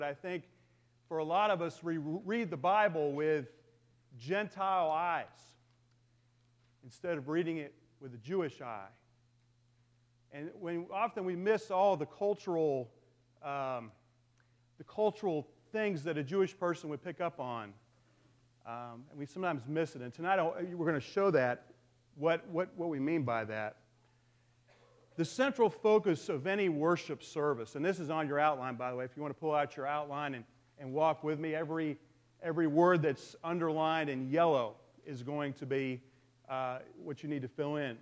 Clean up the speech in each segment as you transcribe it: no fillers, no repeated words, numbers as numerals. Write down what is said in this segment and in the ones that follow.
I think for a lot of us, we read the Bible with Gentile eyes instead of reading it with a Jewish eye. And often we miss all the cultural things that a Jewish person would pick up on. And we sometimes miss it. And tonight we're going to show that, what we mean by that. The central focus of any worship service, and this is on your outline, by the way, if you want to pull out your outline and walk with me, every word that's underlined in yellow is going to be what you need to fill in.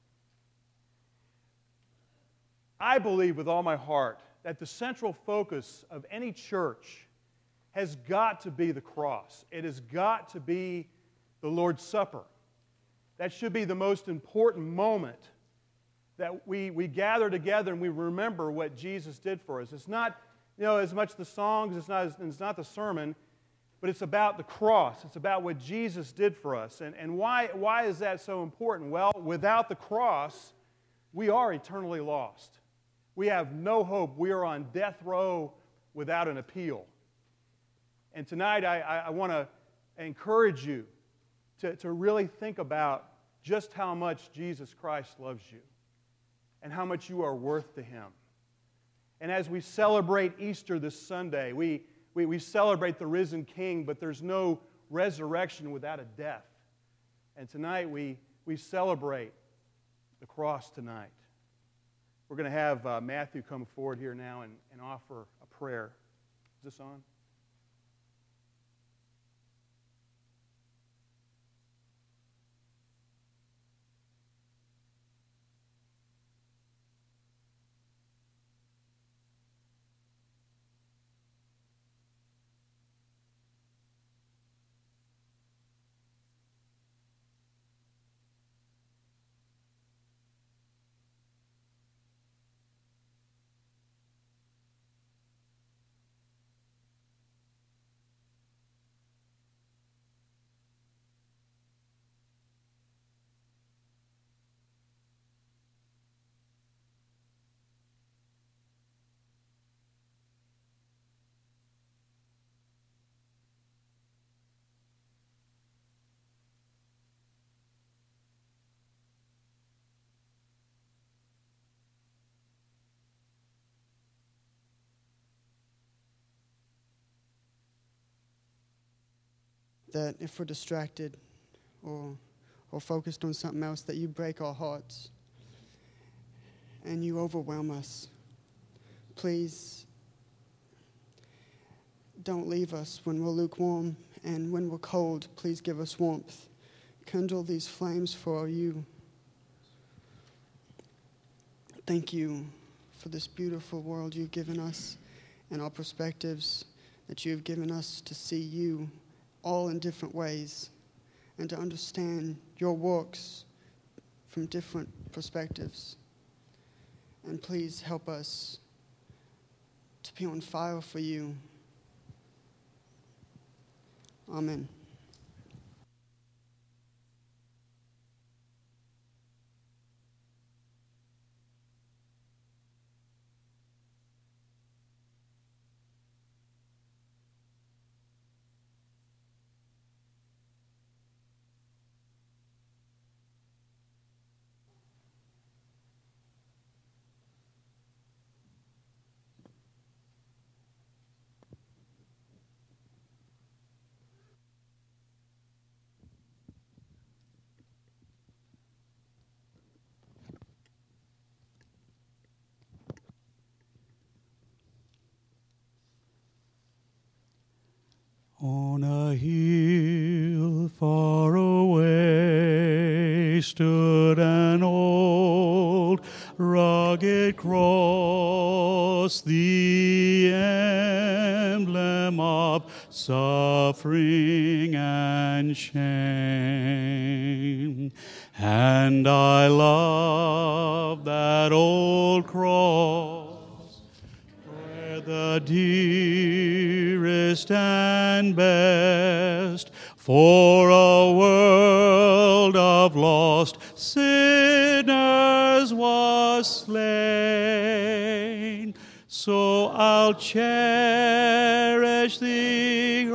I believe with all my heart that the central focus of any church has got to be the cross. It has got to be the Lord's Supper. That should be the most important moment that we gather together and we remember what Jesus did for us. It's not, as much the songs, it's not the sermon, but it's about the cross. It's about what Jesus did for us. And why is that so important? Well, without the cross, we are eternally lost. We have no hope. We are on death row without an appeal. And tonight I want to encourage you to really think about just how much Jesus Christ loves you and how much you are worth to Him. And as we celebrate Easter this Sunday, we celebrate the risen King, but there's no resurrection without a death. And tonight we celebrate the cross tonight. We're going to have Matthew come forward here now and offer a prayer. Is this on? That if we're distracted or focused on something else, that you break our hearts and you overwhelm us. Please don't leave us when we're lukewarm, and when we're cold, please give us warmth. Kindle these flames for you. Thank you for this beautiful world you've given us and our perspectives that you've given us to see you all in different ways and to understand your works from different perspectives. And please help us to be on fire for you. Amen. On a hill far away stood an old rugged cross, the emblem of suffering and shame. And I love that old cross, where the dearest and best for a world of lost sinners was slain. So I'll cherish the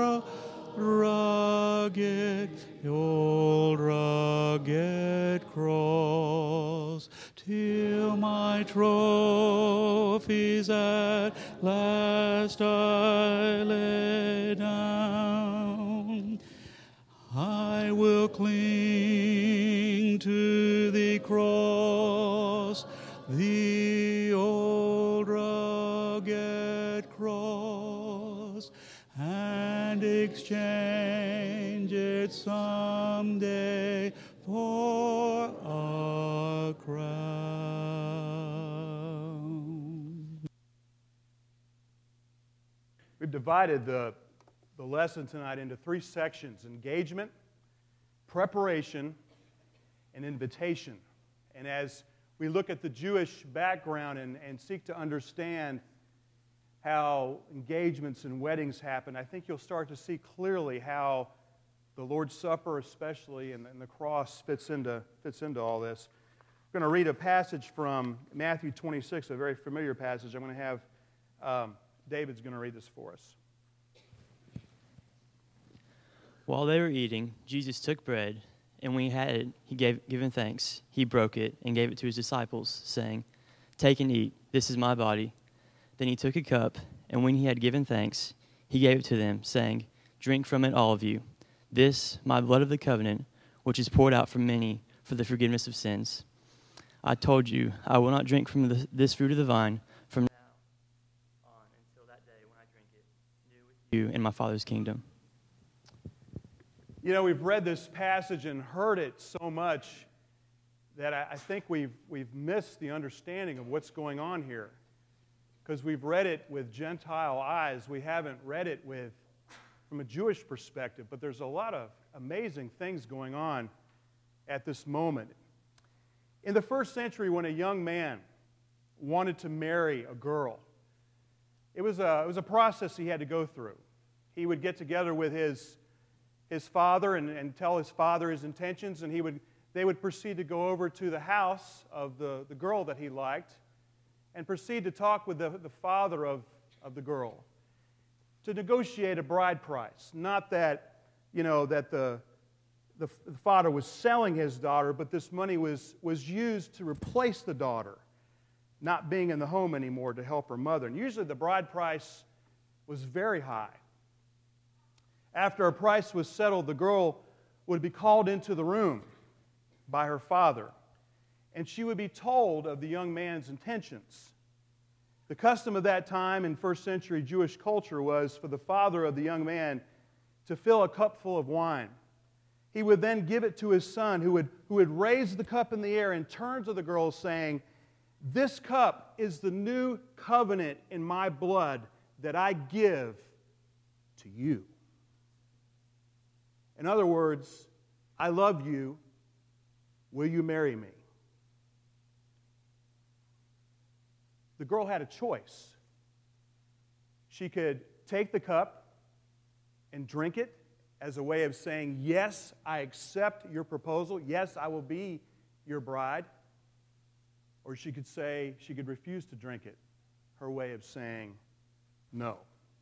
old rugged cross, till my trophies at last I lay down. I will cling to the cross, the old rugged cross, and exchange it someday for a crown. We've divided the lesson tonight into 3 sections: engagement, preparation, and invitation. And as we look at the Jewish background and seek to understand how engagements and weddings happen, I think you'll start to see clearly how the Lord's Supper especially and the cross fits into all this. I'm going to read a passage from Matthew 26, a very familiar passage. I'm going to have David's going to read this for us. While they were eating, Jesus took bread, and when he had it, given thanks, he broke it and gave it to his disciples, saying, "Take and eat, this is my body." Then he took a cup, and when he had given thanks, he gave it to them, saying, "Drink from it, all of you. This, my blood of the covenant, which is poured out for many for the forgiveness of sins. I told you, I will not drink from this fruit of the vine from now on until that day when I drink it new with you in my Father's kingdom." You know, we've read this passage and heard it so much that I think we've missed the understanding of what's going on here. Because we've read it with Gentile eyes. We haven't read it from a Jewish perspective. But there's a lot of amazing things going on at this moment. In the first century, when a young man wanted to marry a girl, it was a process he had to go through. He would get together with his father and tell his father his intentions, and they would proceed to go over to the house of the girl that he liked and proceed to talk with the father of the girl to negotiate a bride price. Not that, that the father was selling his daughter, but this money was used to replace the daughter not being in the home anymore to help her mother. And usually the bride price was very high. After a price was settled, the girl would be called into the room by her father, and she would be told of the young man's intentions. The custom of that time in first century Jewish culture was for the father of the young man to fill a cup full of wine. He would then give it to his son, who would raise the cup in the air and turn to the girl saying, "This cup is the new covenant in my blood that I give to you." In other words, I love you. Will you marry me? The girl had a choice. She could take the cup and drink it as a way of saying, "Yes, I accept your proposal. Yes, I will be your bride." Or she could refuse to drink it, her way of saying no.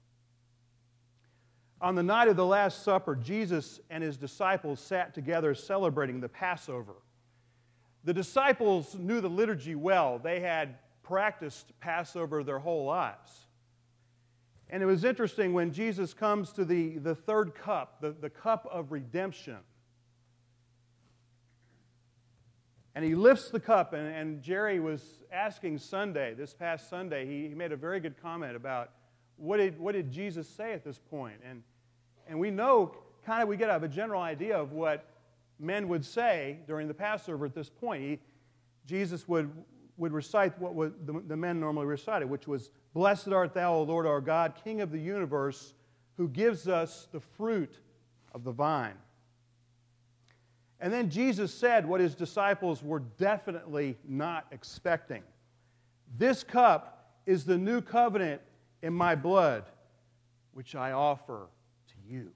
On the night of the Last Supper, Jesus and his disciples sat together celebrating the Passover. The disciples knew the liturgy well. They had practiced Passover their whole lives. And it was interesting when Jesus comes to the third cup, the cup of redemption. And he lifts the cup, and Jerry was asking this past Sunday, he made a very good comment about what did Jesus say at this point. And we know, we get a general idea of what men would say during the Passover at this point. Jesus would recite what the men normally recited, which was, "Blessed art thou, O Lord our God, King of the universe, who gives us the fruit of the vine." And then Jesus said what his disciples were definitely not expecting. "This cup is the new covenant in my blood, which I offer to you."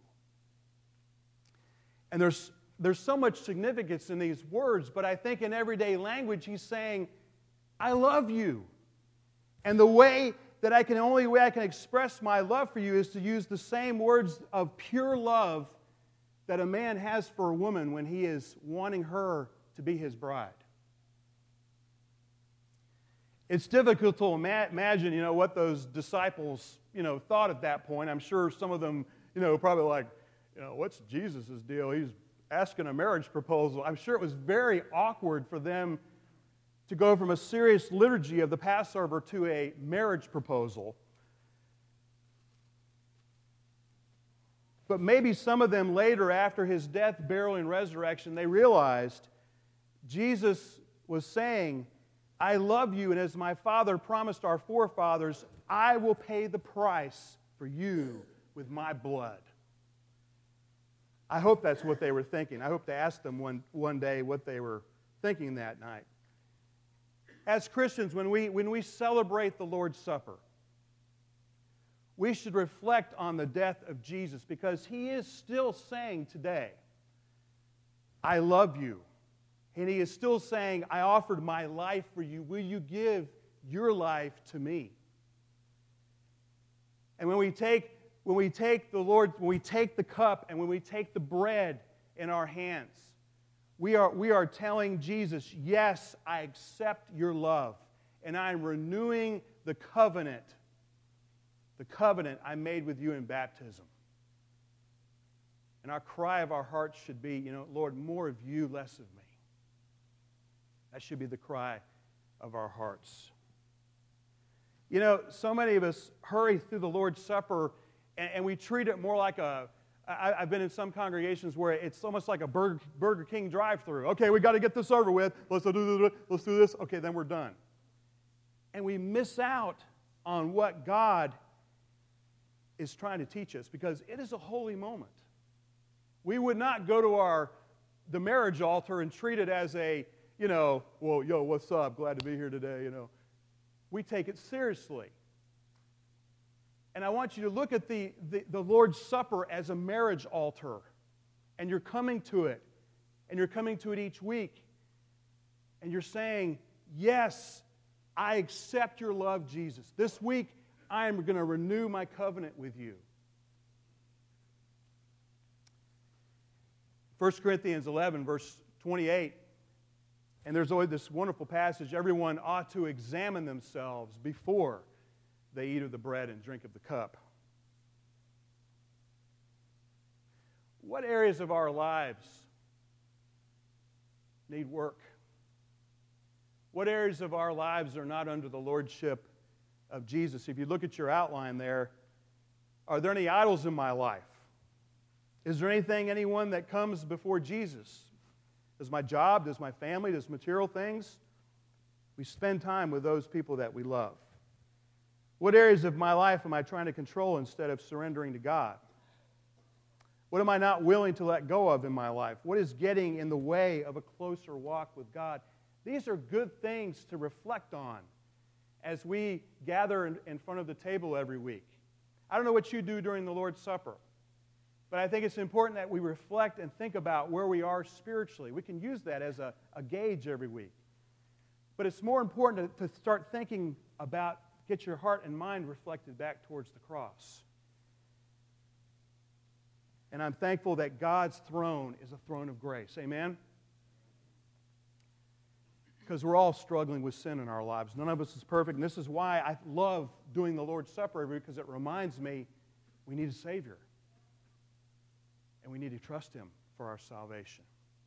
And there's so much significance in these words, but I think in everyday language he's saying, "I love you." And the way only way I can express my love for you is to use the same words of pure love that a man has for a woman when he is wanting her to be his bride. It's difficult to imagine, what those disciples, thought at that point. I'm sure some of them, probably like, what's Jesus' deal? He's asking a marriage proposal. I'm sure it was very awkward for them to go from a serious liturgy of the Passover to a marriage proposal. But maybe some of them later, after his death, burial, and resurrection, they realized Jesus was saying, I love you, and as my Father promised our forefathers, I will pay the price for you with my blood. I hope that's what they were thinking. I hope to ask them one day what they were thinking that night. As Christians, when we celebrate the Lord's Supper, we should reflect on the death of Jesus, because he is still saying today, I love you. And he is still saying, I offered my life for you. Will you give your life to me? And when we take the cup and when we take the bread in our hands, we are telling Jesus, yes, I accept your love, and I'm renewing the covenant I made with you in baptism. And our cry of our hearts should be, Lord, more of you, less of me. That should be the cry of our hearts. So many of us hurry through the Lord's Supper and we treat it more like I've been in some congregations where it's almost like a Burger King drive-thru. Okay, we got to get this over with. Let's do this. Okay, then we're done. And we miss out on what God is trying to teach us, because it is a holy moment. We would not go to the marriage altar and treat it as a, what's up? Glad to be here today, We take it seriously. And I want you to look at the Lord's Supper as a marriage altar. And you're coming to it. And you're coming to it each week. And you're saying, yes, I accept your love, Jesus. This week, I am going to renew my covenant with you. 1 Corinthians 11, verse 28. And there's always this wonderful passage, everyone ought to examine themselves before they eat of the bread and drink of the cup. What areas of our lives need work? What areas of our lives are not under the lordship of Jesus? If you look at your outline there, are there any idols in my life? Is there anyone that comes before Jesus? Does my job, does my family, does material things? We spend time with those people that we love. What areas of my life am I trying to control instead of surrendering to God? What am I not willing to let go of in my life? What is getting in the way of a closer walk with God? These are good things to reflect on as we gather in front of the table every week. I don't know what you do during the Lord's Supper, but I think it's important that we reflect and think about where we are spiritually. We can use that as a gauge every week. But it's more important to start thinking about, get your heart and mind reflected back towards the cross. And I'm thankful that God's throne is a throne of grace. Amen? Because we're all struggling with sin in our lives. None of us is perfect. And this is why I love doing the Lord's Supper every week, because it reminds me we need a Savior. And we need to trust Him for our salvation.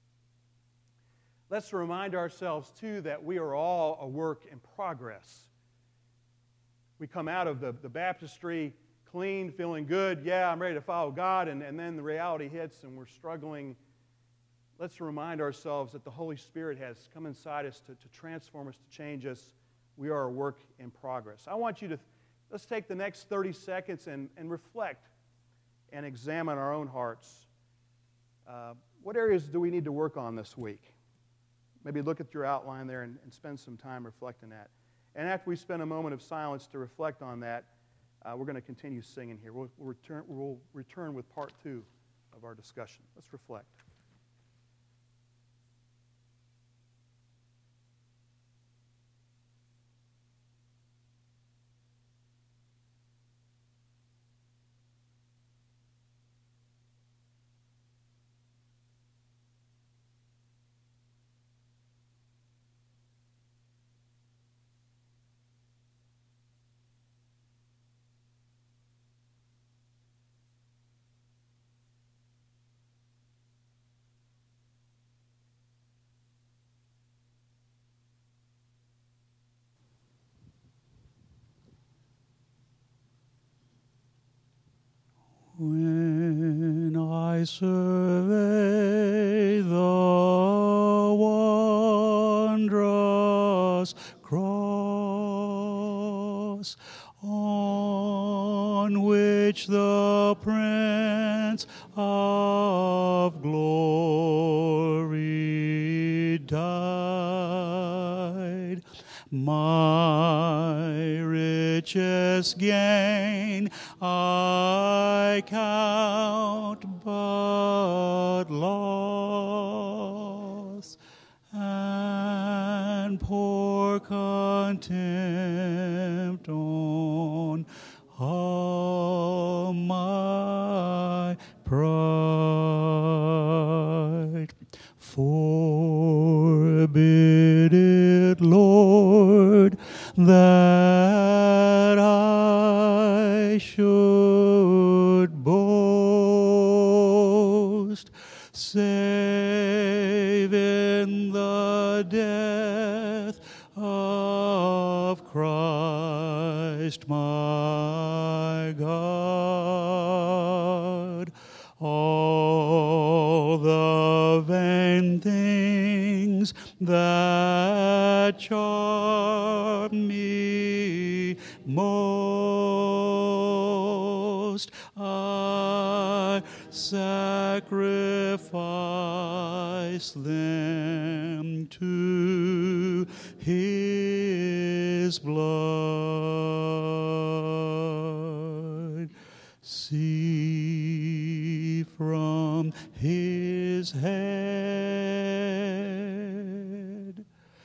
Let's remind ourselves, too, that we are all a work in progress. We come out of the baptistry clean, feeling good. Yeah, I'm ready to follow God. And then the reality hits and we're struggling. Let's remind ourselves that the Holy Spirit has come inside us to transform us, to change us. We are a work in progress. I want you to, let's take the next 30 seconds and reflect and examine our own hearts. What areas do we need to work on this week? Maybe look at your outline there and spend some time reflecting that. And after we spend a moment of silence to reflect on that, we're going to continue singing here. We'll return with part 2 of our discussion. Let's reflect. I survey the wondrous cross on which the Prince of Glory died. My richest gain I count but loss, and pour contempt on all my pride. Forbid it, Lord, that I should boast, save in the death of Christ my God. All the vain things that charm me most, I sacrifice them to His blood. See from His head,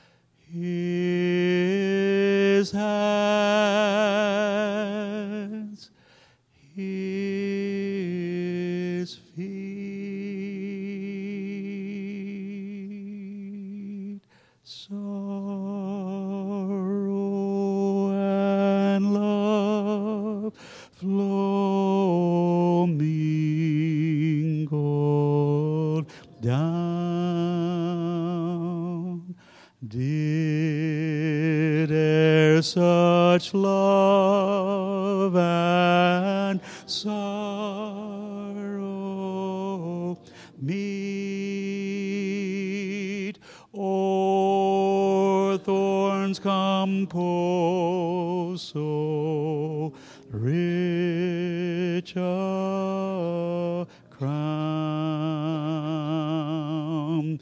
His hands, His feet, sorrow and love flow mingled down. Did e'er such love and sorrow meet, o'er thorns compose so rich a crown?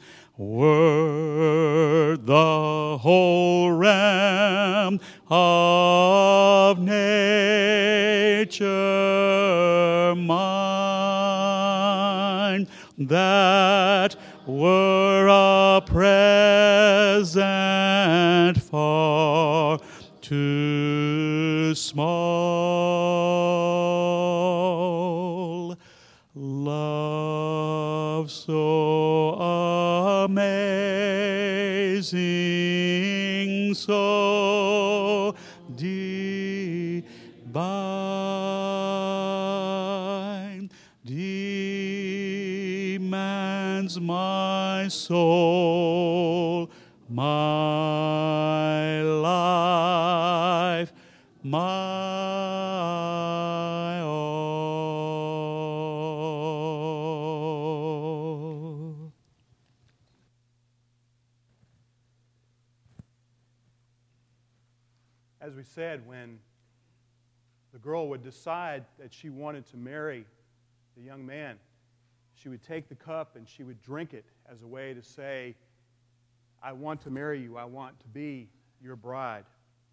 Were the whole realm of nature mine, that were a present far too small. Love so amazing, so divine, demands my soul, my life, my all. As we said, when the girl would decide that she wanted to marry the young man, she would take the cup and she would drink it as a way to say, I want to marry you, I want to be your bride.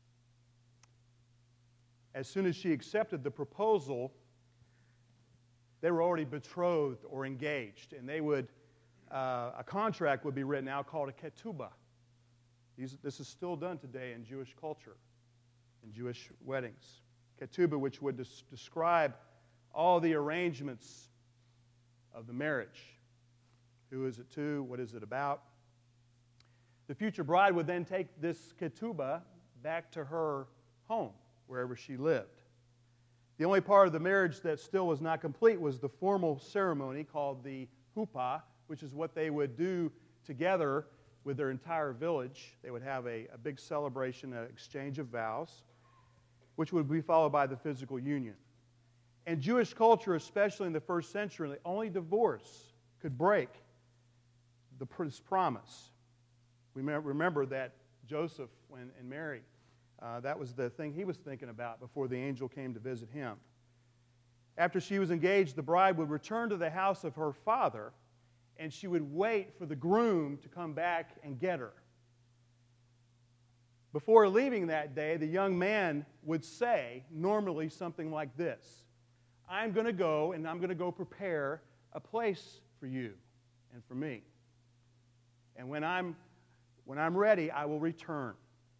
As soon as she accepted the proposal, they were already betrothed or engaged, and they would, a contract would be written out called a ketubah. This is still done today in Jewish culture, in Jewish weddings. Ketubah, which would describe all the arrangements of the marriage. Who is it to? What is it about? The future bride would then take this ketubah back to her home, wherever she lived. The only part of the marriage that still was not complete was the formal ceremony called the huppah, which is what they would do together with their entire village. They would have a big celebration, an exchange of vows, which would be followed by the physical union. And Jewish culture, especially in the first century, only divorce could break this promise. We remember that Joseph and Mary, that was the thing he was thinking about before the angel came to visit him. After she was engaged, the bride would return to the house of her father, and she would wait for the groom to come back and get her. Before leaving that day, the young man would say, normally something like this: I'm going to go, and I'm going to go prepare a place for you and for me. And when I'm ready, I will return.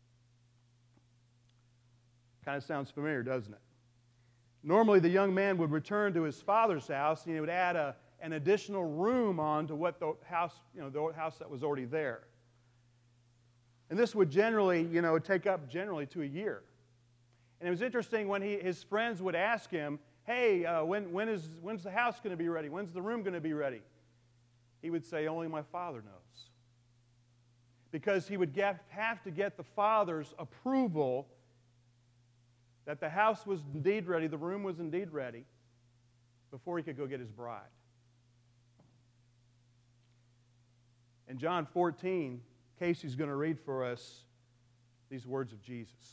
Kind of sounds familiar, doesn't it? Normally, the young man would return to his father's house, and he would add an additional room on to what the house that was already there. And this would generally, take up generally to a year. And it was interesting when his friends would ask him, "Hey, when's the house going to be ready? When's the room going to be ready?" He would say, "Only my Father knows." Because he would have to get the Father's approval that the house was indeed ready, the room was indeed ready, before he could go get his bride. In John 14, Casey's going to read for us these words of Jesus.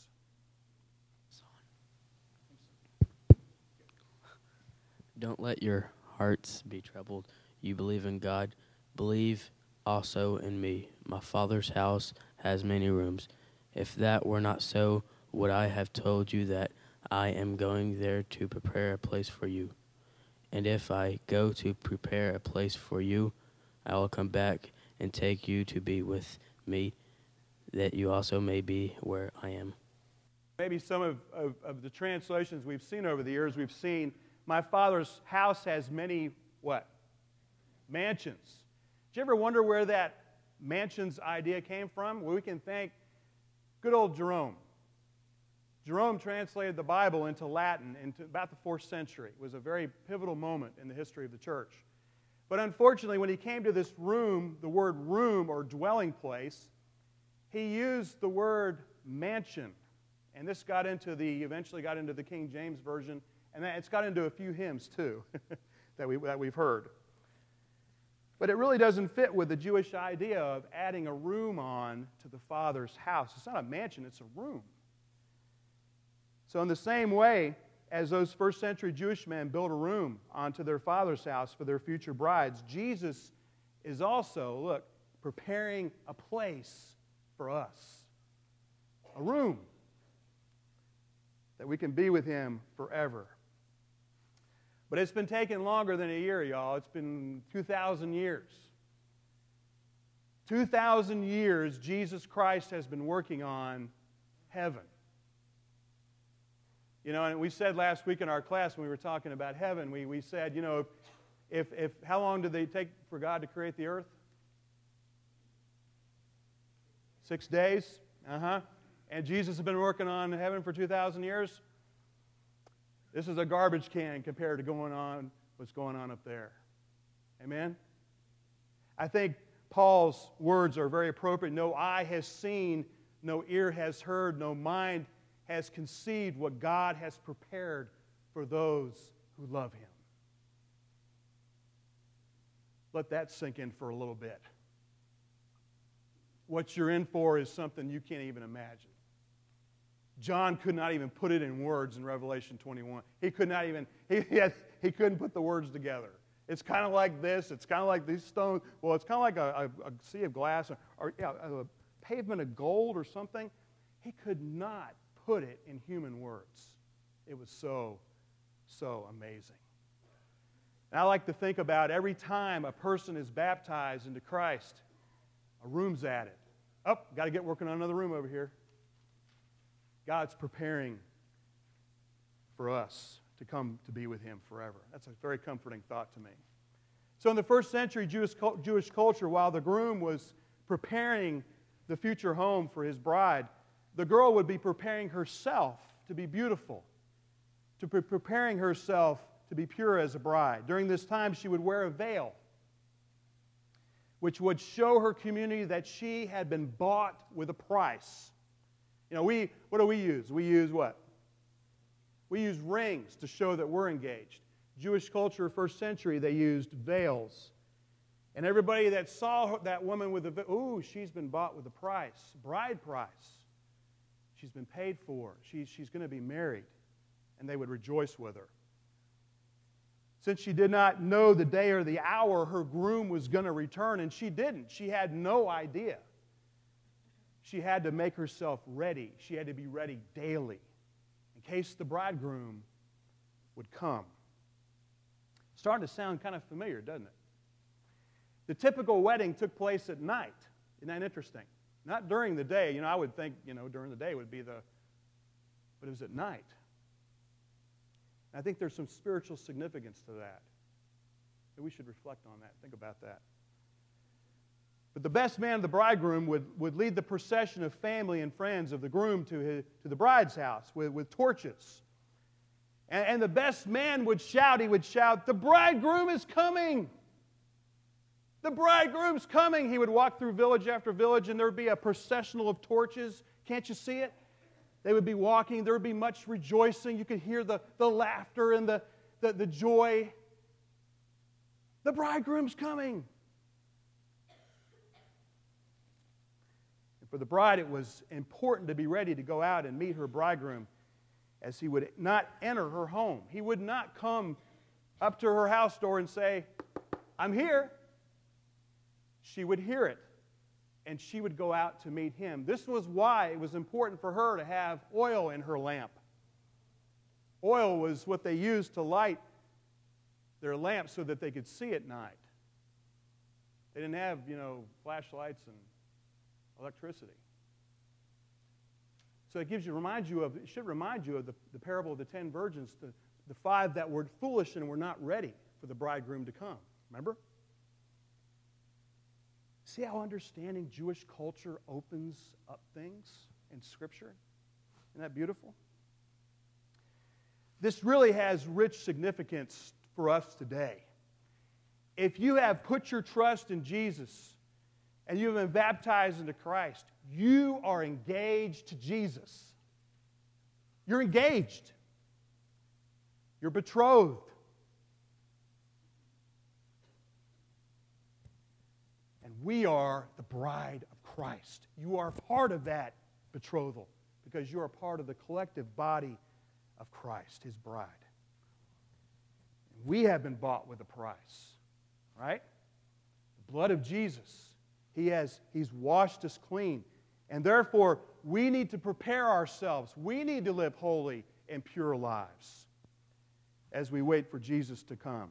Don't let your hearts be troubled. You believe in God, believe also in me. My Father's house has many rooms. If that were not so, would I have told you that I am going there to prepare a place for you? And if I go to prepare a place for you, I will come back and take you to be with me, that you also may be where I am. Maybe some of the translations we've seen over the years, we've seen, my Father's house has many, what? Mansions. Did you ever wonder where that mansions idea came from? Well, we can thank good old Jerome. Jerome translated the Bible into Latin into about the 4th century. It was a very pivotal moment in the history of the church. But unfortunately, when he came to this room, the word room or dwelling place, he used the word mansion. And this eventually got into the King James Version, and it's got into a few hymns too that we've heard. But it really doesn't fit with the Jewish idea of adding a room on to the Father's house. It's not a mansion, it's a room. So in the same way as those first century Jewish men built a room onto their Father's house for their future brides, Jesus is also, preparing a place for us. A room that we can be with Him forever. But it's been taking longer than a year, y'all. It's been 2,000 years. 2,000 years Jesus Christ has been working on heaven. And we said last week in our class when we were talking about heaven, we said, if how long did they take for God to create the earth? 6 days? And Jesus has been working on heaven for 2,000 years? This is a garbage can compared to what's going on up there. Amen? I think Paul's words are very appropriate. No eye has seen, no ear has heard, no mind has conceived what God has prepared for those who love Him. Let that sink in for a little bit. What you're in for is something you can't even imagine. John could not even put it in words in Revelation 21. He could not even, he couldn't put the words together. It's kind of like this. It's kind of like these stones. Well, it's kind of like a sea of glass or a pavement of gold or something. He could not put it in human words. It was so amazing. And I like to think about every time a person is baptized into Christ, a room's added. Oh, got to get working on another room over here. God's preparing for us to come to be with Him forever. That's a very comforting thought to me. So in the first century Jewish culture, while the groom was preparing the future home for his bride, the girl would be preparing herself to be beautiful, to be preparing herself to be pure as a bride. During this time, she would wear a veil, which would show her community that she had been bought with a price. What do we use? We use what? We use rings to show that we're engaged. Jewish culture, first century, they used veils. And everybody that saw that woman with the veil, ooh, she's been bought with a price, bride price. She's been paid for. She's going to be married. And they would rejoice with her. Since she did not know the day or the hour her groom was going to return, and she didn't. She had no idea. She had to make herself ready. She had to be ready daily in case the bridegroom would come. Starting to sound kind of familiar, doesn't it? The typical wedding took place at night. Isn't that interesting? Not during the day. I would think, during the day would be but it was at night. I think there's some spiritual significance to that. And we should reflect on that, think about that. But the best man, the bridegroom, would lead the procession of family and friends of the groom to the bride's house with torches. And the best man would shout, "The bridegroom is coming! The bridegroom's coming!" He would walk through village after village, and there would be a processional of torches. Can't you see it? They would be walking. There would be much rejoicing. You could hear the laughter and the joy. The bridegroom's coming. And for the bride, it was important to be ready to go out and meet her bridegroom, as he would not enter her home. He would not come up to her house door and say, "I'm here." She would hear it, and she would go out to meet him. This was why it was important for her to have oil in her lamp. Oil was what they used to light their lamps so that they could see at night. They didn't have, flashlights and electricity. So it should remind you of the parable of the 10 virgins, the 5 that were foolish and were not ready for the bridegroom to come. Remember? See how understanding Jewish culture opens up things in Scripture? Isn't that beautiful? This really has rich significance for us today. If you have put your trust in Jesus and you have been baptized into Christ, you are engaged to Jesus. You're engaged. You're betrothed. We are the bride of Christ. You are part of that betrothal because you are part of the collective body of Christ, His bride. We have been bought with a price, right? The blood of Jesus. He's washed us clean. And therefore, we need to prepare ourselves. We need to live holy and pure lives as we wait for Jesus to come.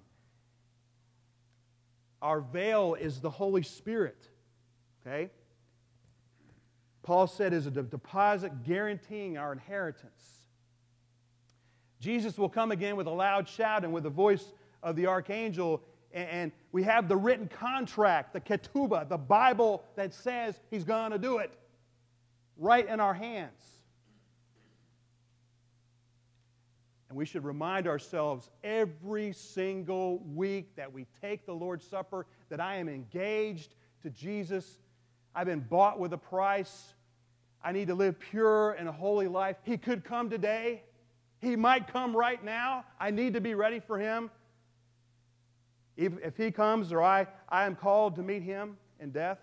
Our veil is the Holy Spirit, okay? Paul said is a deposit guaranteeing our inheritance. Jesus will come again with a loud shout and with the voice of the archangel, and we have the written contract, the ketubah, the Bible that says He's going to do it, right in our hands. And we should remind ourselves every single week that we take the Lord's Supper that I am engaged to Jesus. I've been bought with a price. I need to live pure and a holy life. He could come today. He might come right now. I need to be ready for Him. If He comes or I am called to meet Him in death.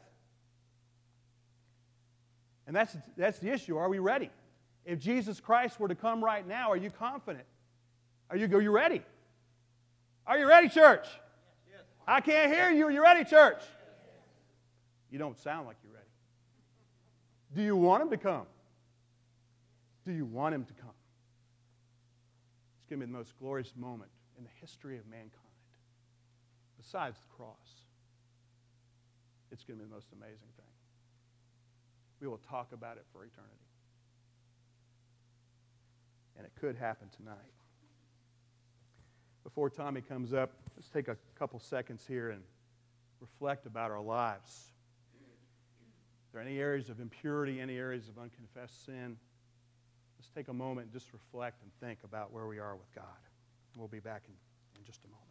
And that's the issue. Are we ready? If Jesus Christ were to come right now, are you confident? Are you ready? Are you ready, church? Yes. I can't hear you. Are you ready, church? Yes. You don't sound like you're ready. Do you want Him to come? Do you want Him to come? It's going to be the most glorious moment in the history of mankind. Besides the cross. It's going to be the most amazing thing. We will talk about it for eternity. And it could happen tonight. Before Tommy comes up, let's take a couple seconds here and reflect about our lives. Are there any areas of impurity, any areas of unconfessed sin? Let's take a moment and just reflect and think about where we are with God. We'll be back in just a moment.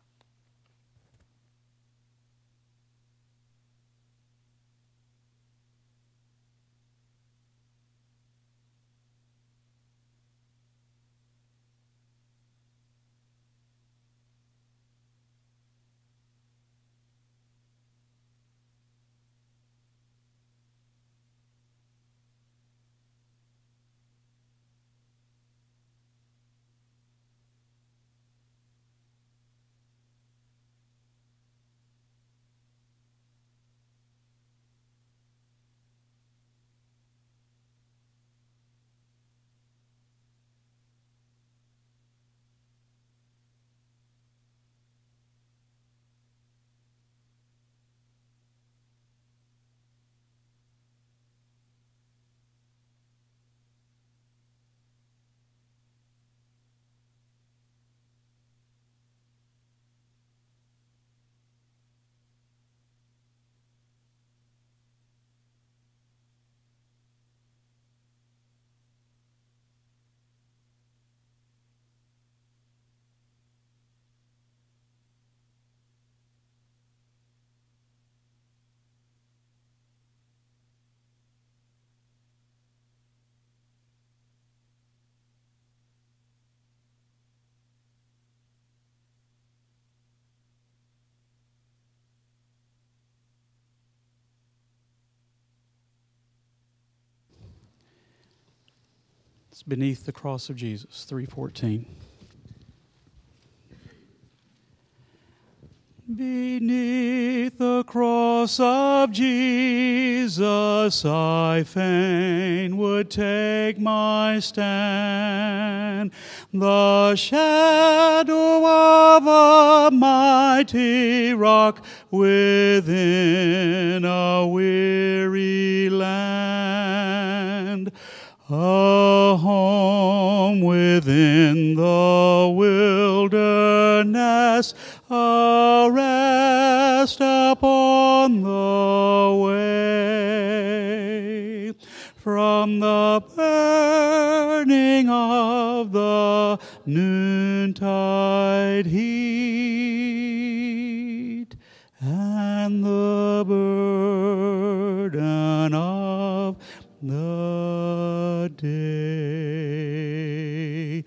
It's beneath the cross of Jesus, 3:14. Beneath the cross of Jesus, I fain would take my stand. The shadow of a mighty rock within a weary land. A home within the wilderness, a rest upon the way. From the burning of the noontide heat and the burden of the day.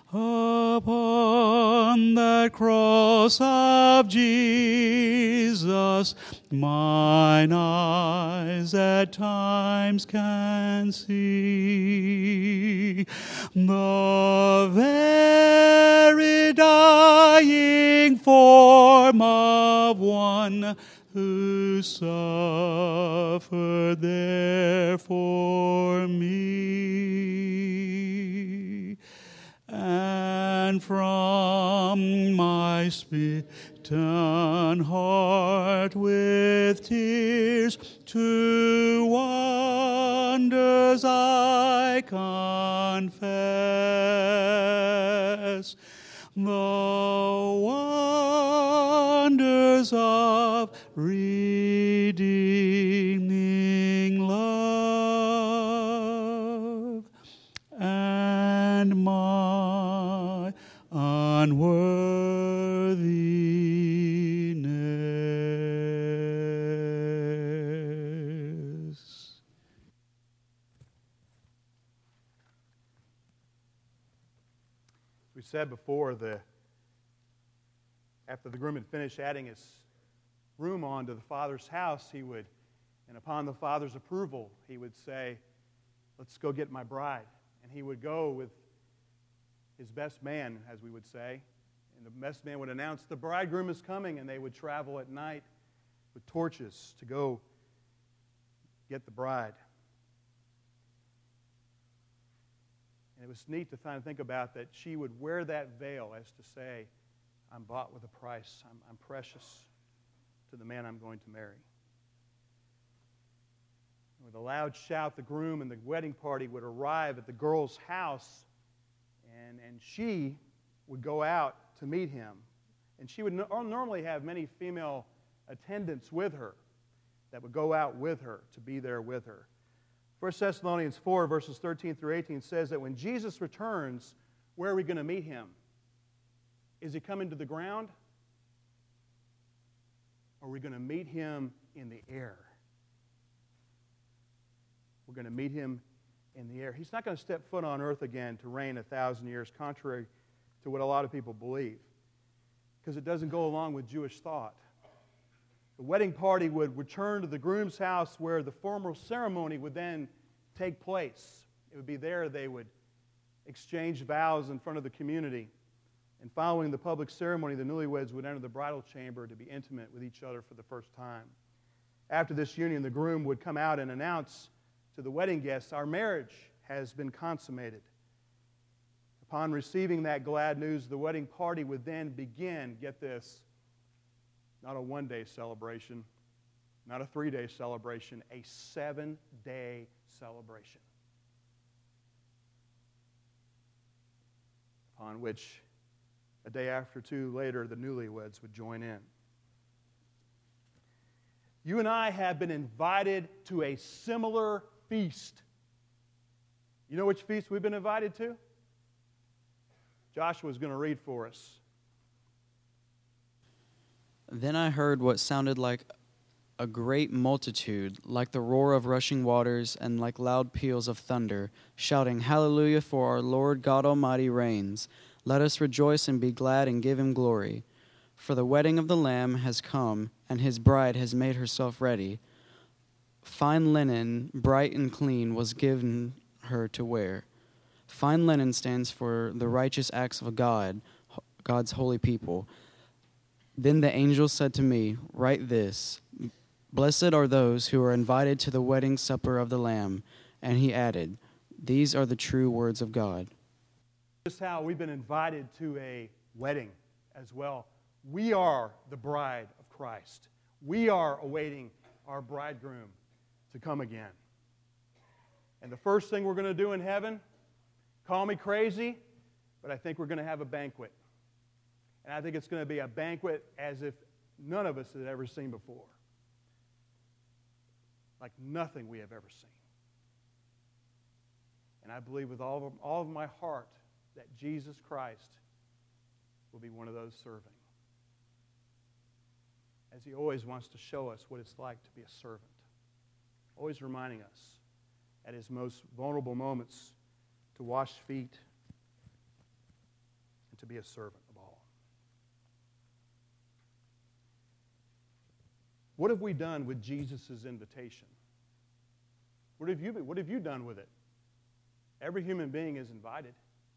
Upon that cross of Jesus, mine eyes at times can see the very dying form of one who suffered there for me. And from my smitten heart with tears to wonders I confess, the wonders of redeeming love and my unworthiness. We said before, after the groom had finished adding his room on to the Father's house, he would, and upon the Father's approval, he would say, "Let's go get my bride." And he would go with his best man, as we would say, and the best man would announce, "The bridegroom is coming," and they would travel at night with torches to go get the bride. And it was neat to think about that she would wear that veil as to say, "I'm bought with a price. I'm precious to the man I'm going to marry." And with a loud shout, the groom and the wedding party would arrive at the girl's house, and she would go out to meet him. And she would normally have many female attendants with her that would go out with her to be there with her. 1 Thessalonians 4, verses 13 through 18 says that when Jesus returns, where are we going to meet him? Is he coming to the ground? Or are we going to meet him in the air? We're going to meet him in the air. He's not going to step foot on earth again to reign 1,000 years, contrary to what a lot of people believe, because it doesn't go along with Jewish thought. The wedding party would return to the groom's house where the formal ceremony would then take place. It would be there they would exchange vows in front of the community. And following the public ceremony, the newlyweds would enter the bridal chamber to be intimate with each other for the first time. After this union, the groom would come out and announce to the wedding guests, "Our marriage has been consummated." Upon receiving that glad news, the wedding party would then begin, get this, not a one-day celebration, not a 3-day celebration, a 7-day celebration. Upon which, a day after two later, the newlyweds would join in. You and I have been invited to a similar feast. You know which feast we've been invited to? Joshua's going to read for us. Then I heard what sounded like a great multitude, like the roar of rushing waters and like loud peals of thunder, shouting, "Hallelujah, for our Lord God Almighty reigns. Let us rejoice and be glad and give him glory. For the wedding of the Lamb has come, and his bride has made herself ready. Fine linen, bright and clean, was given her to wear." Fine linen stands for the righteous acts of God, God's holy people. Then the angel said to me, "Write this, Blessed are those who are invited to the wedding supper of the Lamb." And he added, "These are the true words of God." Just how we've been invited to a wedding as well. We are the bride of Christ. We are awaiting our bridegroom to come again. And the first thing we're going to do in heaven, call me crazy, but I think we're going to have a banquet. And I think it's going to be a banquet as if none of us had ever seen before. Like nothing we have ever seen. And I believe with all of my heart that Jesus Christ will be one of those serving. As he always wants to show us what it's like to be a servant. Always reminding us at his most vulnerable moments to wash feet and to be a servant of all. What have we done with Jesus' invitation? What have you done with it? Every human being is invited.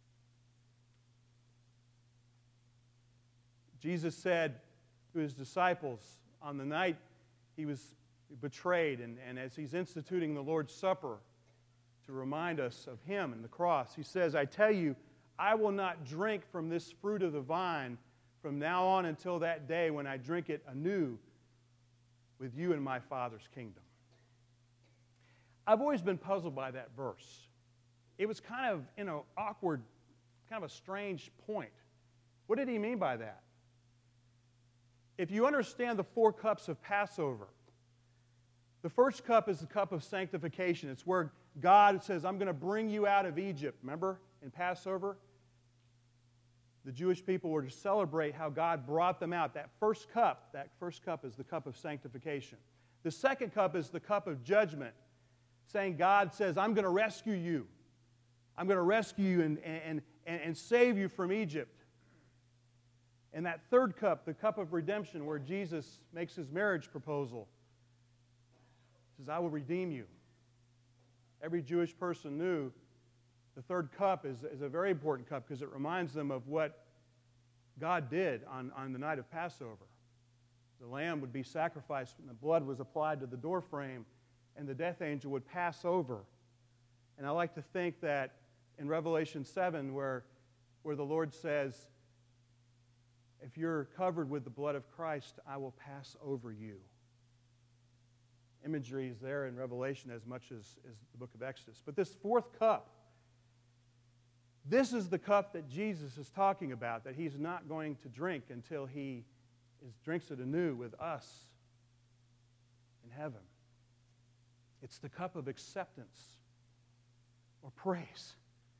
Jesus said to his disciples on the night he was betrayed, and as he's instituting the Lord's Supper to remind us of him and the cross, he says, "I tell you, I will not drink from this fruit of the vine from now on until that day when I drink it anew with you in my Father's kingdom." I've always been puzzled by that verse. It was kind of awkward, kind of a strange point. What did he mean by that? If you understand the 4 cups of Passover, the first cup is the cup of sanctification. It's where God says, "I'm going to bring you out of Egypt." Remember in Passover? The Jewish people were to celebrate how God brought them out. That first cup is the cup of sanctification. The second cup is the cup of judgment, saying God says, "I'm going to rescue you. I'm going to rescue you and save you from Egypt." And that third cup, the cup of redemption, where Jesus makes his marriage proposal, says, "I will redeem you." Every Jewish person knew the third cup is a very important cup because it reminds them of what God did on the night of Passover. The lamb would be sacrificed and the blood was applied to the doorframe, and the death angel would pass over. And I like to think that in Revelation 7, where the Lord says, "If you're covered with the blood of Christ, I will pass over you." Imagery is there in Revelation as much as the book of Exodus. But this fourth cup, this is the cup that Jesus is talking about, that he's not going to drink until he drinks it anew with us in heaven. It's the cup of acceptance or praise.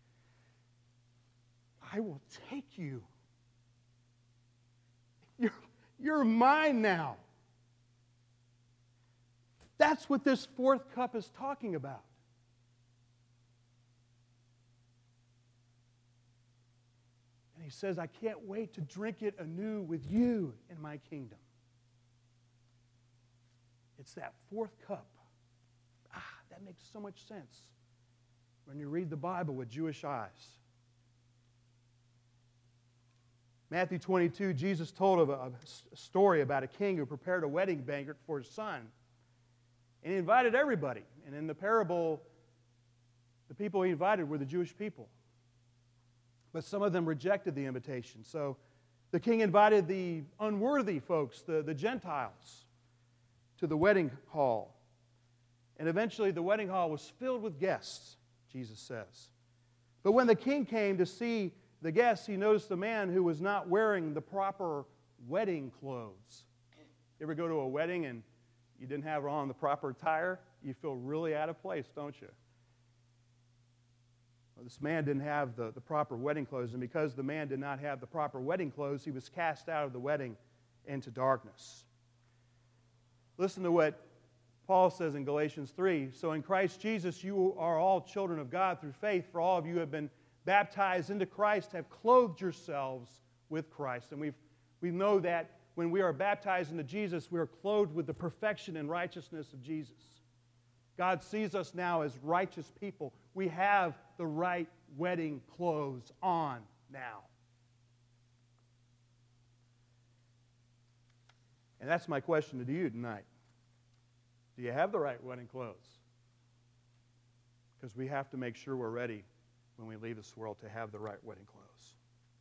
"I will take you. You're mine now." That's what this fourth cup is talking about. And he says, "I can't wait to drink it anew with you in my kingdom." It's that fourth cup. That makes so much sense when you read the Bible with Jewish eyes. Matthew 22, Jesus told of a story about a king who prepared a wedding banquet for his son. And he invited everybody. And in the parable, the people he invited were the Jewish people. But some of them rejected the invitation. So the king invited the unworthy folks, the Gentiles, to the wedding hall. And eventually the wedding hall was filled with guests, Jesus says. But when the king came to see the guests, he noticed a man who was not wearing the proper wedding clothes. You ever go to a wedding and you didn't have on the proper attire? You feel really out of place, don't you? Well, this man didn't have the proper wedding clothes, and because the man did not have the proper wedding clothes, he was cast out of the wedding into darkness. Listen to what Paul says in Galatians 3. "So in Christ Jesus you are all children of God through faith, for all of you have been baptized into Christ, have clothed yourselves with Christ." And we know that when we are baptized into Jesus, we are clothed with the perfection and righteousness of Jesus. God sees us now as righteous people. We have the right wedding clothes on now? And that's my question to you tonight. Do you have the right wedding clothes? Because we have to make sure we're ready when we leave this world to have the right wedding clothes.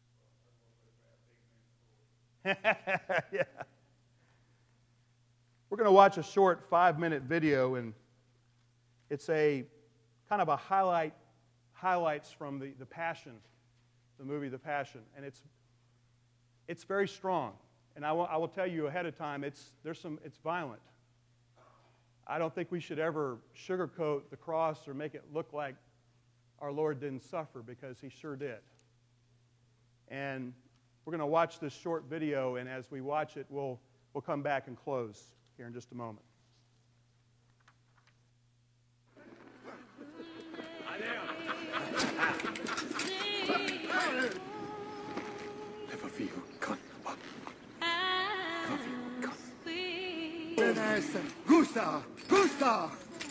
Yeah. We're going to watch a short 5-minute video, and it's a kind of a highlights from the Passion, the movie The Passion, and it's very strong. And I will tell you ahead of time, it's violent. I don't think we should ever sugarcoat the cross or make it look like our Lord didn't suffer, because He sure did. And we're going to watch this short video, and as we watch it, we'll come back and close here in just a moment. Gusta! Gusta!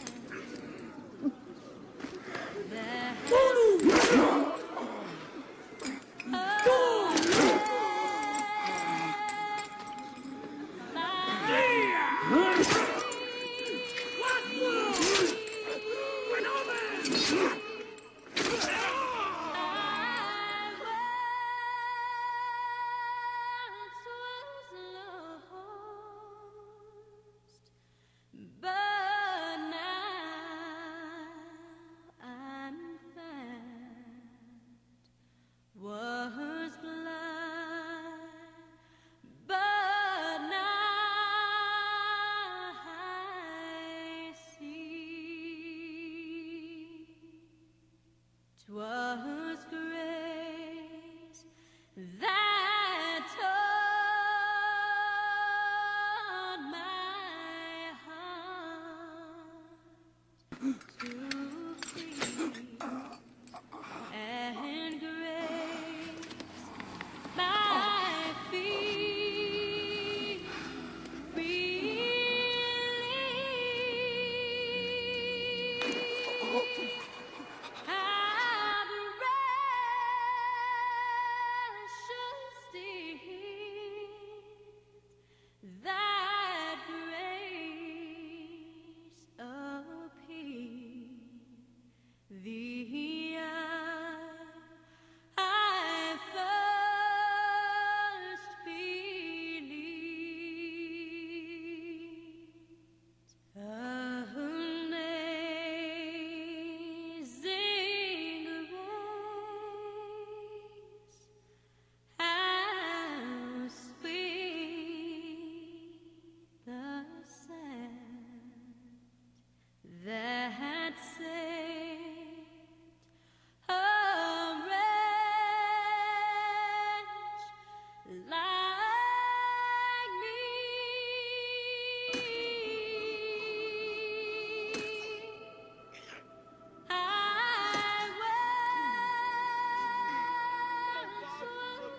Was grace that taught my heart to free, and grace my feet freely. That grace appeared, the I first believed. Amazing grace, how sweet the sound that saved a wretch like me. I was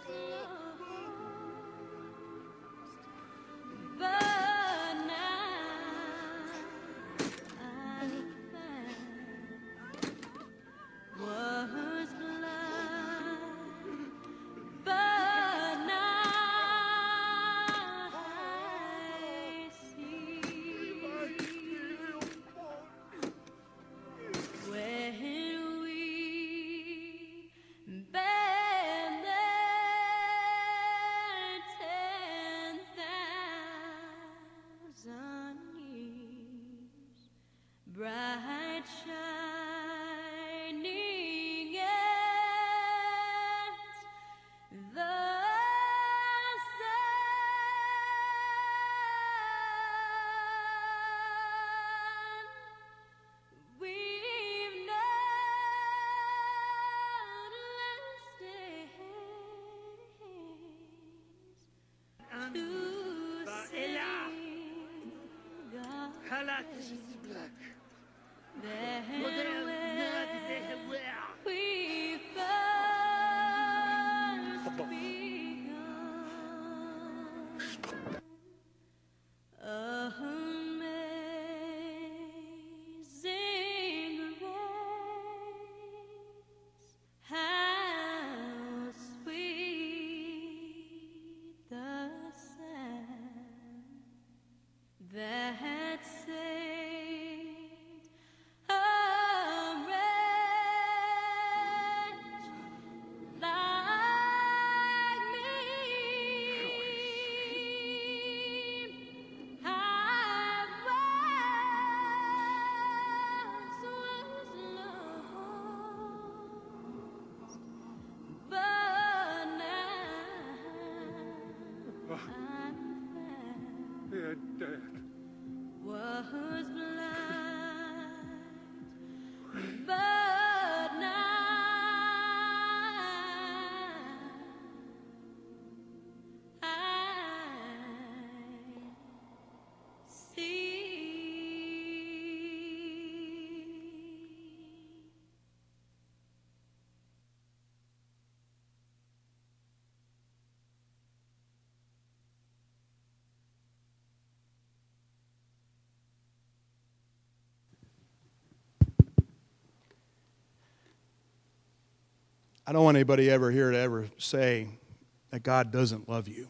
lost, but now I'm found. Was blind, but now I see. When we bear there 10,000 years, bright shining as the sun. We've not less days to sing God's praise than when we first begun. Amazing grace, dead. Was blind, but now I see. I don't want anybody ever here to ever say that God doesn't love you.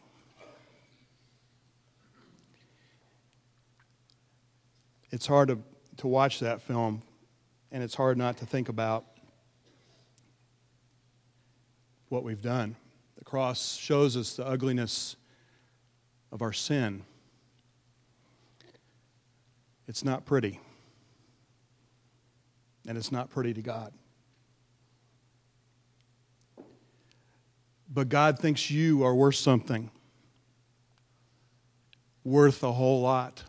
It's hard to watch that film, and it's hard not to think about what we've done. The cross shows us the ugliness of our sin. It's not pretty, and it's not pretty to God. But God thinks you are worth something, worth a whole lot.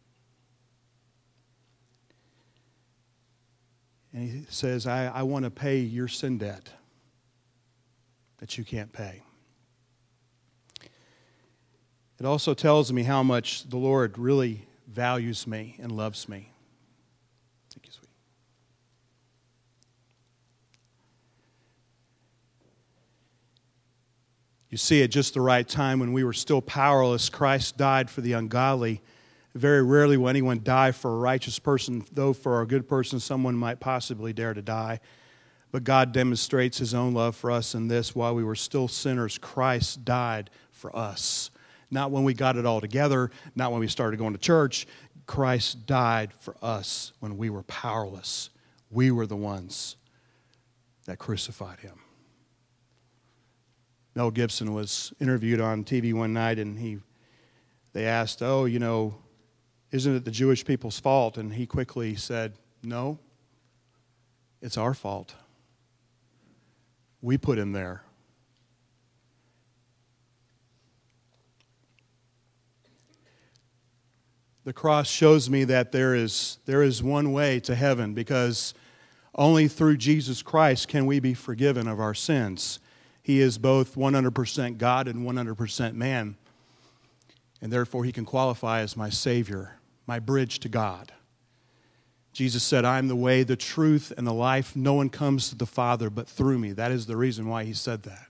And He says, I want to pay your sin debt that you can't pay. It also tells me how much the Lord really values me and loves me. Thank you, sweetie. You see, at just the right time when we were still powerless, Christ died for the ungodly. Very rarely will anyone die for a righteous person, though for a good person someone might possibly dare to die. But God demonstrates His own love for us in this: while we were still sinners, Christ died for us. Not when we got it all together, not when we started going to church. Christ died for us when we were powerless. We were the ones that crucified Him. Mel Gibson was interviewed on TV one night, and they asked, isn't it the Jewish people's fault? And he quickly said, no, it's our fault. We put Him there. The cross shows me that there is one way to heaven, because only through Jesus Christ can we be forgiven of our sins. He is both 100% God and 100% man, and therefore He can qualify as my Savior, my bridge to God. Jesus said, I am the way, the truth, and the life. No one comes to the Father but through me. That is the reason why He said that.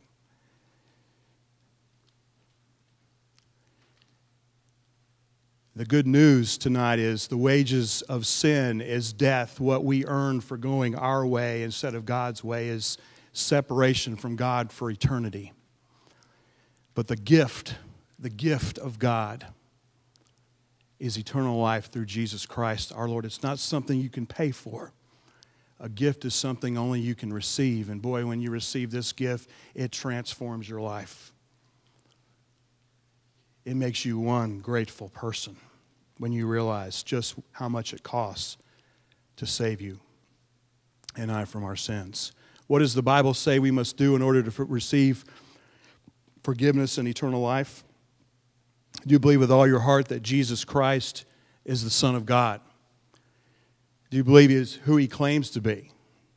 The good news tonight is the wages of sin is death. What we earn for going our way instead of God's way is separation from God for eternity. But the gift of God is eternal life through Jesus Christ our Lord. It's not something you can pay for. A gift is something only you can receive. And boy, when you receive this gift, it transforms your life. It makes you one grateful person when you realize just how much it costs to save you and I from our sins. What does the Bible say we must do in order to receive forgiveness and eternal life? Do you believe with all your heart that Jesus Christ is the Son of God? Do you believe He is who He claims to be?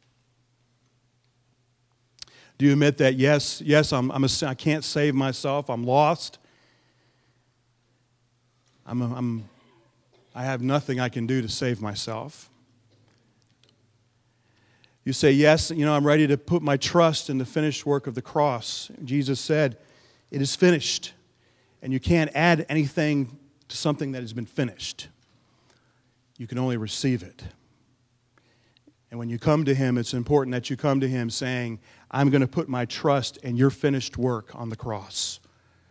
Do you admit that, yes, I can't save myself, I'm lost, I have nothing I can do to save myself? You say, yes, I'm ready to put my trust in the finished work of the cross. Jesus said, it is finished. And you can't add anything to something that has been finished. You can only receive it. And when you come to Him, it's important that you come to Him saying, I'm going to put my trust in your finished work on the cross.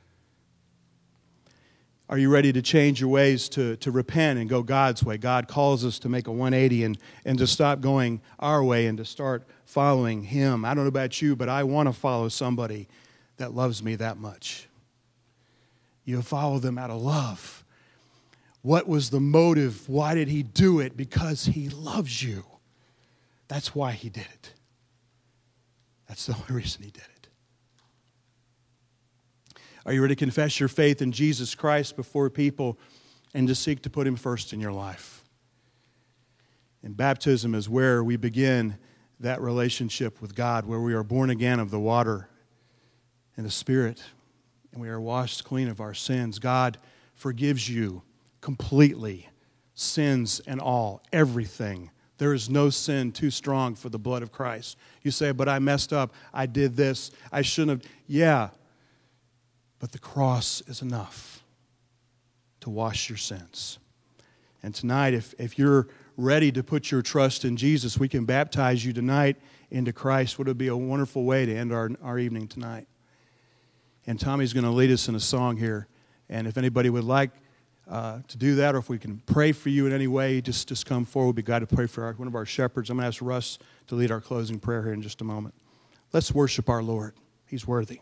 Are you ready to change your ways to repent and go God's way? God calls us to make a 180 and to stop going our way and to start following Him. I don't know about you, but I want to follow somebody that loves me that much. You follow them out of love. What was the motive? Why did He do it? Because He loves you. That's why He did it. That's the only reason He did it. Are you ready to confess your faith in Jesus Christ before people and to seek to put Him first in your life. And baptism is where we begin that relationship with God, where we are born again of the water and the Spirit, and we are washed clean of our sins. God forgives you completely, sins and all, everything. There is no sin too strong for the blood of Christ. You say, but I messed up. I did this. I shouldn't have. Yeah, but the cross is enough to wash your sins. And tonight, if you're ready to put your trust in Jesus, we can baptize you tonight into Christ. Would it be a wonderful way to end our evening tonight? And Tommy's going to lead us in a song here. And if anybody would like to do that, or if we can pray for you in any way, just come forward. We'll be glad to pray for one of our shepherds. I'm going to ask Russ to lead our closing prayer here in just a moment. Let's worship our Lord. He's worthy.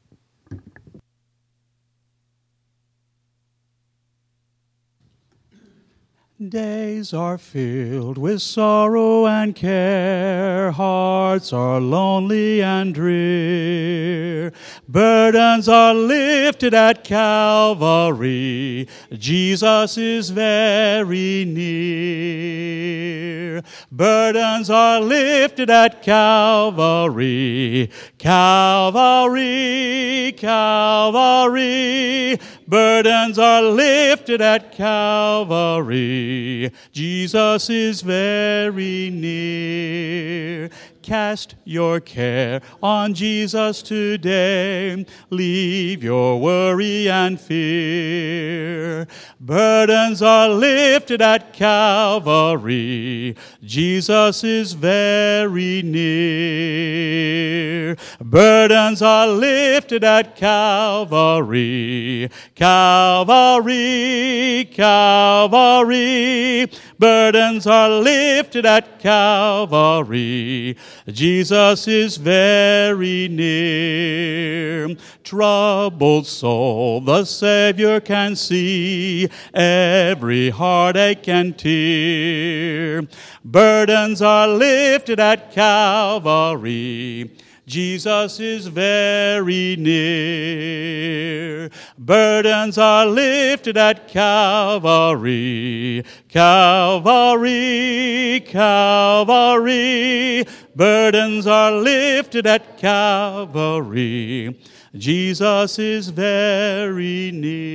Days are filled with sorrow and care, hearts are lonely and drear, burdens are lifted at Calvary, Jesus is very near. Burdens are lifted at Calvary, Calvary, Calvary. Burdens are lifted at Calvary, Jesus is very near. Cast your care on Jesus today. Leave your worry and fear. Burdens are lifted at Calvary. Jesus is very near. Burdens are lifted at Calvary. Calvary, Calvary. Burdens are lifted at Calvary. Jesus is very near. Troubled soul, the Savior can see every heartache and tear. Burdens are lifted at Calvary. Jesus is very near. Burdens are lifted at Calvary. Calvary, Calvary. Burdens are lifted at Calvary. Jesus is very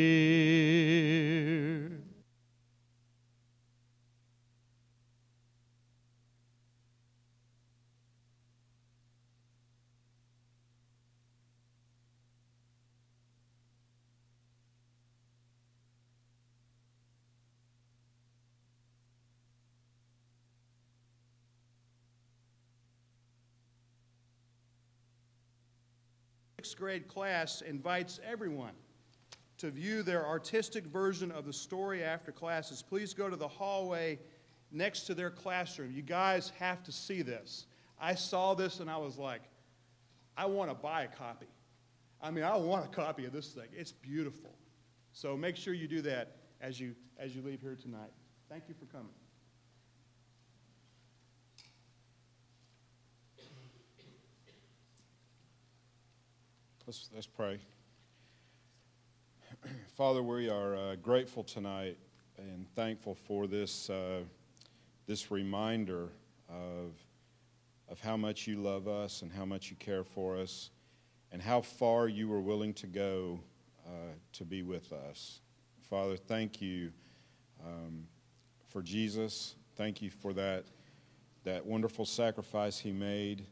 near. Sixth grade class invites everyone to view their artistic version of the story after classes. Please go to the hallway next to their classroom. You guys have to see this. I saw this and I was like, I want to buy a copy. I want a copy of this thing. It's beautiful. So make sure you do that as you leave here tonight. Thank you for coming. Let's pray. Father, we are grateful tonight and thankful for this reminder of how much you love us and how much you care for us and how far you were willing to go to be with us. Father, thank you for Jesus. Thank you for that wonderful sacrifice he made.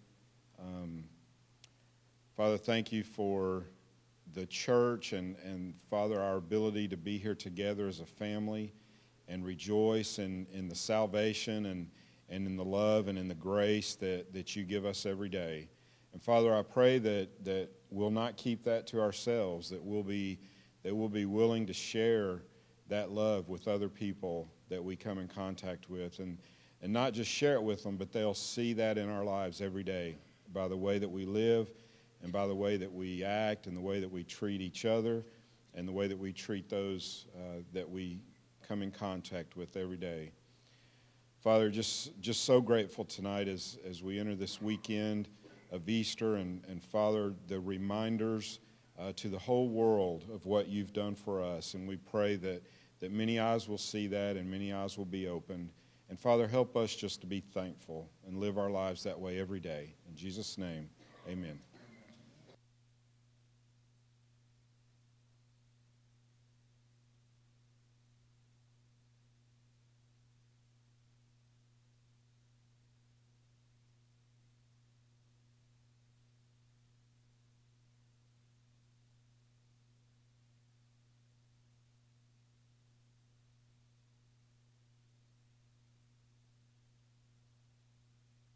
Father, thank you for the church and Father, our ability to be here together as a family and rejoice in the salvation and in the love and in the grace that you give us every day. And Father, I pray that we'll not keep that to ourselves, that we'll be willing to share that love with other people that we come in contact with, and not just share it with them, but they'll see that in our lives every day by the way that we live, and by the way that we act, and the way that we treat each other, and the way that we treat those that we come in contact with every day. Father, just so grateful tonight as we enter this weekend of Easter, and Father, the reminders to the whole world of what you've done for us. And we pray that that many eyes will see that and many eyes will be opened. And Father, help us just to be thankful and live our lives that way every day. In Jesus' name, amen.